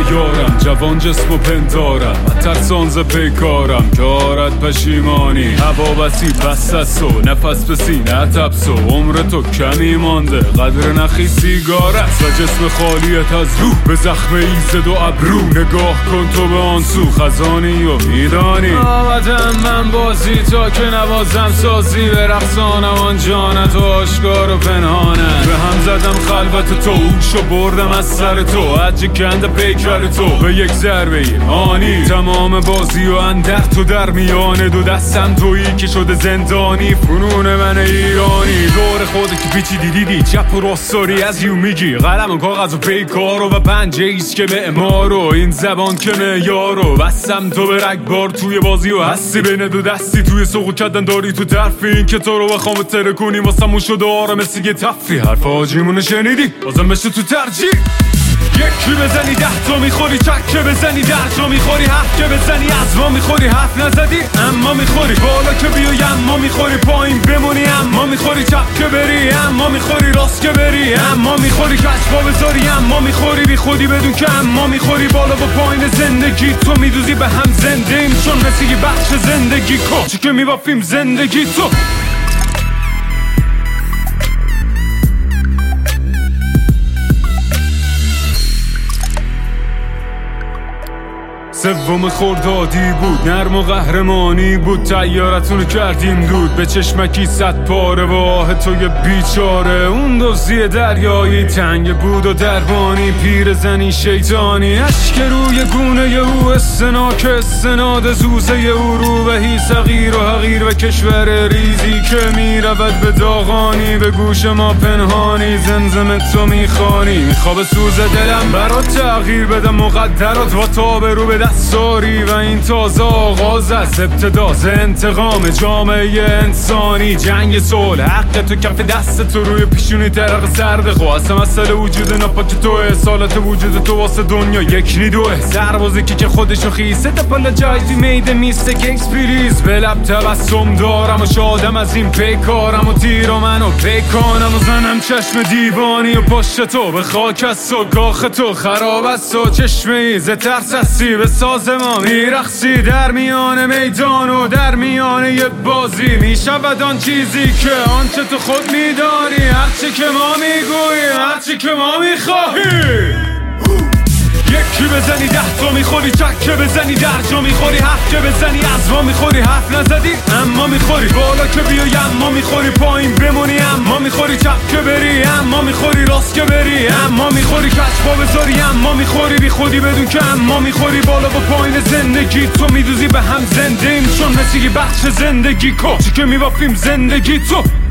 یارم، جوان جسم و پندارم، ترسان ز پیکارم که آرد پشیمانی. هوا بسی بست است و نفس به سینه تبس و عمر تو کمی مانده، قدر نخی سیگار است و جسم خالیت از روح به زخم ایزد و ابرو. نگاه کن تو به آن سو، خزانی و میدانی آمدم من بازی تا که نوازم سازی، به رقصانم آن جانت و آشکار و پنهانه. به هم زدم خلوت تو، اوشو بردم از سر تو، عجی کند پیکر تو به یک ضربه آنی. تمام بازی و اندر تو در میانه دو دستم تویی که شده زندانی. فنون من ایرانی دور خودت که پیچی دیدی، چپ و راستاری از یو میگی. قلم و کاغذ و پیکارو و پنجه ایست که معمارو، این زبان که معیارو. بستم تو به رگبار توی بازی و هستی بین دو دستی، توی سوقو کردن داری تو طرفی. این که تو رو بخوام ترکونی واسمون شده آره مثل یه تفریح. حرف آجیمونو شنیدی بازم بشه تو ترجیح. یکی بزنی 10 تا میخوری، چکه بزنی 10 تا میخوری، 7 که بزنی از ما میخوری. حرف نزدی اما میخوری، بالا که بیای اما میخوری، پایین بمونی اما میخوری، چپ که بری اما میخوری، راست که بری اما میخوری، کشفا بذاری اما میخوری، بی خودی بدون که اما میخوری. بالا و پایین زندگی تو میدوزی به هم زنده ایم، چون مثل یه بخش زندگی کچی که میبافیم زندگی تو. سوم خردادی بود، نرم و قهرمانی بود، تیارتونو کردیم دود به چشمکی 100 پاره. و آه توی بیچاره، اون دوزی دریایی تنگ بود و دربانی، پیر زنی شیطانی. اشک روی گونه او استناک استناد زوزه او، روبهی صغیر و حقیر و کشور ریزی که میرود به داغانی. به گوش ما پنهانی زمزم تو میخوانی، میخواب سوز دلم برات تغییر بدم مقدرات و تاب رو به دستاری. و این تازه آغاز از ابتداز انتقام جامعه انسانی. جنگ صلح حق تو کف دست تو، روی پیشونی ترق سرد خواست مسئله وجود ناپاک تو، اصالت وجود تو واسه دنیا یک نیدوه. سربازی که خودشو خیسه تپالجایزی میده میستک اکسپریز. به لب تبسم دارم و شادم از این پیکارم و تیر و منو پیکانم و زنم چشم دیوانی و پشت تو به خاک است و کاخ تو خراب است و چشمه ای ز ترس هستی به ساز ما میرخصی. در میان میدان و در میان یه بازی میشود آن چیزی که آنچه تو خود میدانی، هرچی که ما میگوییم، هرچی که ما میخواهیم. یکی بزنی 10 تا میخوری، چکه بزنی 10 جا میخوری، 7 که بزنی از ما میخوری. حرف نزدی اما میخوری، بالا که بیای اما میخوری، پایین بمونی اما میخوری، چپ که بری اما میخوری، راست که بری اما میخوری، کشفا بذاری اما میخوری، بی خودی بدون که اما میخوری. بالا و پایین زندگی تو میدوزی به هم زنده ایم، چون مثل یه بخش زندگی کچی که میبافیم زندگی تو.